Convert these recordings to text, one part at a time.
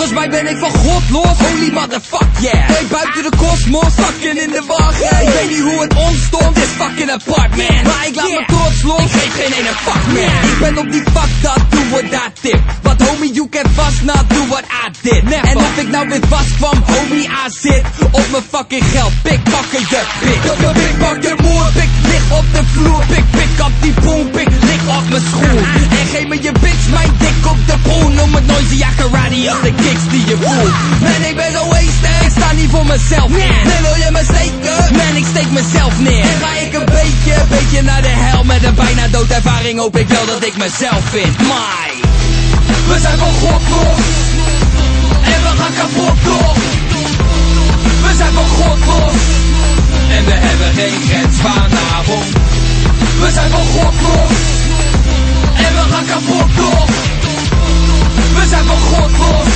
Volgens mij ben ik van God los, holy motherfuck yeah. Hey, buiten de kosmos, zakken in de wacht. Ik weet niet hoe het ontstond, this fucking apart man. Maar ik laat me trots los, ik geef geen ene fuck man. Ik ben op die fuck dat, doe wat dat tip. But homie, you can vast not do what I did. Never. En of ik nou weer vast kwam, homie, I zit op mijn fucking geld. Pikpakken je pik. Pikpak je moer, pik, lig op de vloer. Pik op die boom, pik, lig op mijn schoen. En geef me je bitch, mijn dik op de poen. Noem het noisy, ja, karate op de kicks die je voelt. Man, ik ben zo wasted, ik sta niet voor mezelf. Nee, wil je me steken? Man, ik steek mezelf neer. En ga ik een beetje naar de hel. Met een bijna doodervaring hoop ik wel dat ik mezelf vind. Maar we zijn van God los. En we gaan kapot door. We zijn van God los. En we hebben geen grens vanavond. We zijn van God los. En we gaan kapot door. We zijn van God los.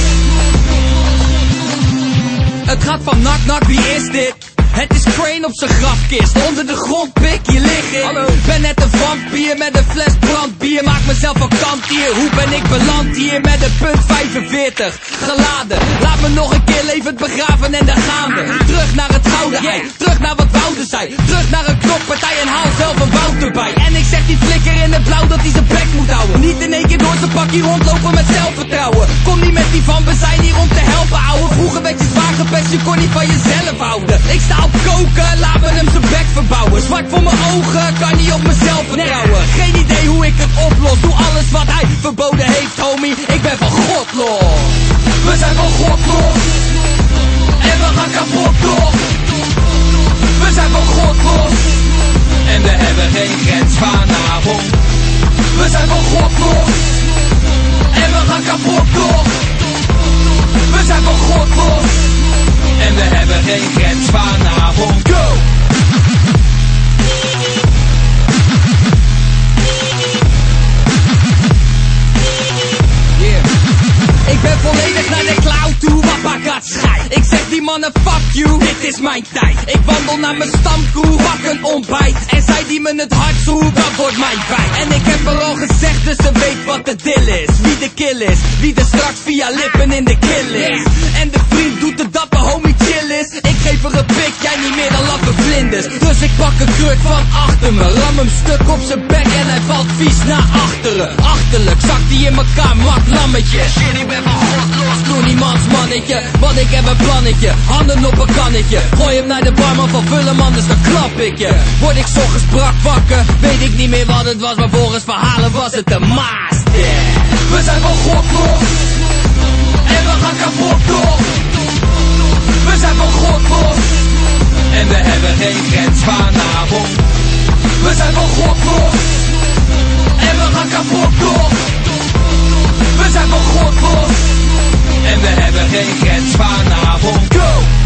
Het gaat van nak, wie is dit? Het is Crane op zijn grafkist. Onder de grond pik, hier lig ik. Hallo. Ben net een vampier met een fles brandbier. Maak mezelf een kantier. Hoe ben ik beland hier met een punt 45 geladen? Laat me nog een keer levend begraven en daar gaan we. Terug naar het gouden ei. Terug naar wat Wouter zei. Terug naar een knokpartij en haal zelf een woud erbij. En ik zeg die flikker in het blauw dat hij zijn bek moet houden. Niet in één keer door zijn pakje rondlopen met zelfvertrouwen. Kom niet met die van we zijn hier om te helpen ouwe. Vroeger werd je zwaar gepest, je kon niet van jezelf houden. Ik sta op koken, laat me hem zijn bek verbouwen. Zwart voor mijn ogen, kan niet op mezelf vertrouwen. Geen idee hoe ik het oplos, doe alles wat hij verboden heeft homie. Ik ben van God los. We zijn van God los. En we gaan kapot door. We zijn van God los. En we hebben geen grens vanavond. We zijn van God los. En we gaan kapot door. We zijn van God los. En we hebben geen grens vanavond. Go! Yeah. Ik ben volledig naar de cloud toe, papa gaat schijt. Ik zeg die mannen fuck you, dit is mijn tijd. Ik wandel naar mijn stamcrew, pak een ontbijt. En zij die me het hart roept, dat wordt mijn feit. En ik heb er al gezegd, dus ze weet wat de deal is. Wie de kill is, wie er straks via lippen in de kill is. En de vriend doet de dapper homie chill is. Ik geef er een pik, jij niet meer dan lappe vlinders. Dus ik pak een kruk van achter me. Ram hem stuk op zijn bek en hij valt vies naar achteren. Achterlijk zakt hij in elkaar, mak lammetje. Shit, ik ben van God los, doe niemands mannetje. Want ik heb een plannetje, handen op een kannetje. Gooi hem naar de barman van Vullen, anders dan klap ik je. Word ik zo gesbrak wakker, weet ik niet meer wat het was. Maar volgens verhalen was het de master. We zijn van God los. En we gaan kapot door. We zijn van God los. En we hebben geen grens vanavond. We zijn van God los. En we gaan kapot door. We zijn van God los. En we hebben geen grens vanavond. Go!